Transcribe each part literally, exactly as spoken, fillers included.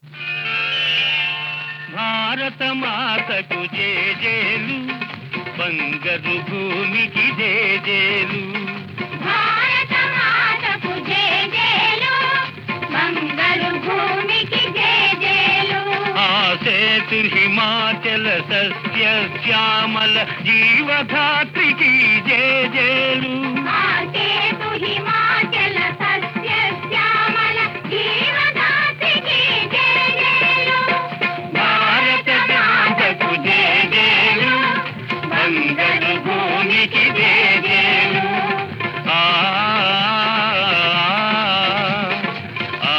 భారత మాతకు జేజేలు, బంగారు భూమికి జేజేలు. భారత మాతకు జేజేలు, బంగారు భూమికి జేజేలు. ఆ సేతు హిమాచల సస్య శ్యామల జీవధాత్రికి జేజేలు. ఆ సేతు హిమాచల సస్య శ్యామల జీవధాత్రికి జేజేలు. భారత మాతకు జేజేలు, బంగారు భూమికి జేజేలు. ఆ ఆ,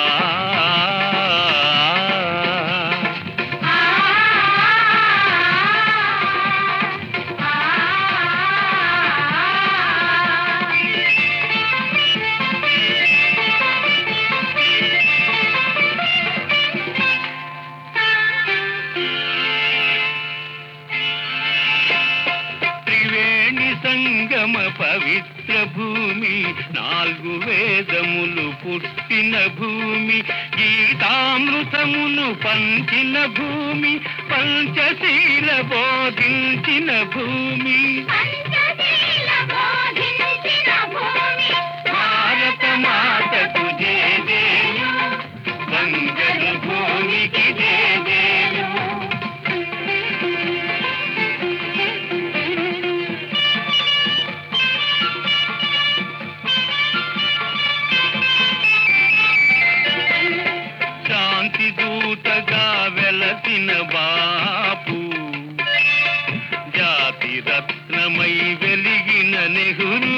ఆ, త్రివేణి సంగమ పవిత్ర భూమి, నాలుగు వేదములు పుట్టిన భూమి, గీతామృతమును పంచిన భూమి, పంచశీల బోధించిన భూమి. పంచశీల బోధించిన భూమి. భారత మాతకు జేజేలు, బంగారు భూమికి జేజేలు. శాంతి దూతగా వెలసిన బాపు, జాతి రత్నమై వెలిగిన నెహ్రూ.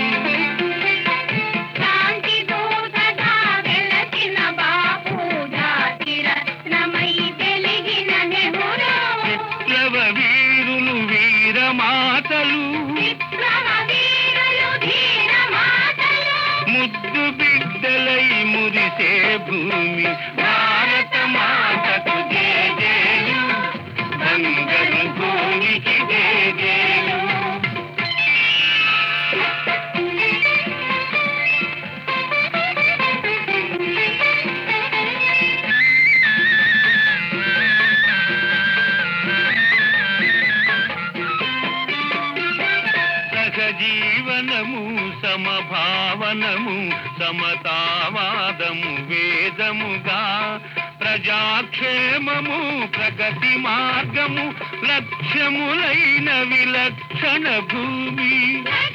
శాంతి దూతగా వెలసిన బాపు, జాతి రత్నమై వెలిగిన నెహ్రూ. విప్లవ వీరులు వీరమాతలు, విప్లవ వీరులు ధీర మాతలు. ముద్దు బిడ్డలై మురిసే భూమి. భారత మాతకు జేజేలు, బంగారు భూమికి జేజేలు. సహజీవనము, సమభావనము, సమతావాదము వేదముగా, ప్రజాక్షేమము ప్రగతి మార్గము, లక్ష్యములైన విలక్షణ భూమి.